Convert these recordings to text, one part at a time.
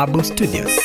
Bawabu Studios.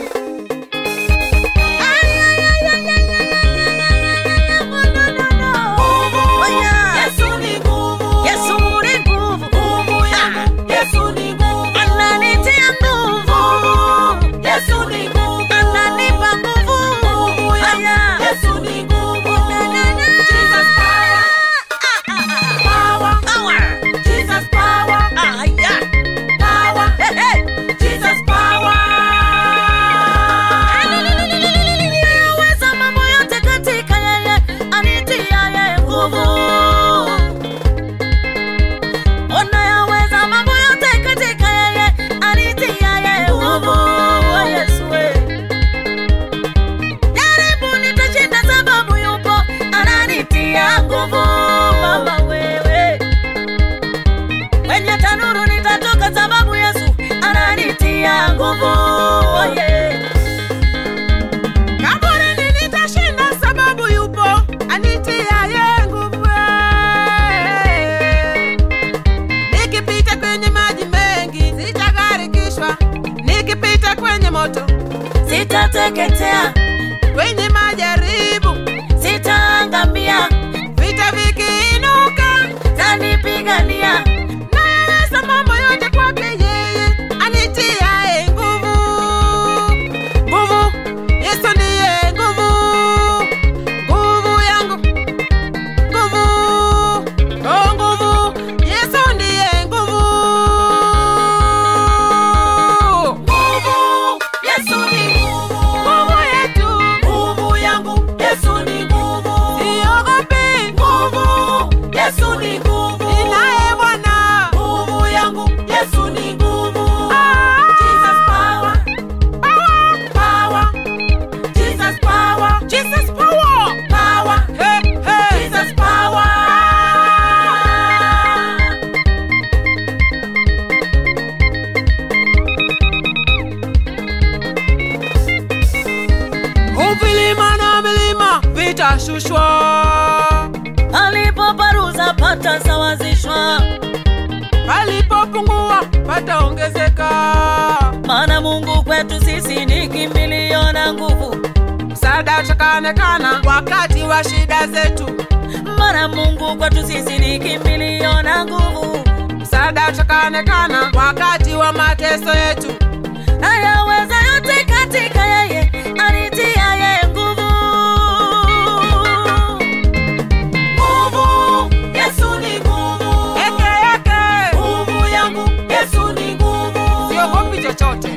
Sitateketea kwenye majaribu, sitaangamia vita vikiinuka tanipigania. Naweza mambo yote kwake yeye anitiaye nguvu. Nguvu, Yesu ndiye nguvu, nguvu yangu, nguvu, oh nguvu, Yesu ndiye nguvu. Nguvu, Yesu ni Nguvu yetu, nguvu yangu, Yesu ni nguvu. siogopi, Nguvu, Yesu ni nguvu. ninaye Bwana. Nguvu yangu, Yesu ni nguvu. Jesus power, Power, Jesus power, Jesus power. power, Hey, hey. Jesus power. Uvilima na milima vitashushwa, Alipoparuza patasawazishwa, palipopungua pataongezeka. maana Mungu kwetu sisi ni kimbilio na nguvu. Msaada utakaonekana wakati wa shida zetu. Maana Mungu kwetu sisi ni kimbilio na nguvu. Msaada utakaonekana wakati wa mateso yetu. Ayaweza yote katika yeye anitiaye nguvu. Nguvu, Yesu ni nguvu. Eke eke, Nguvu yangu, Yesu ni nguvu. siogopi chochote.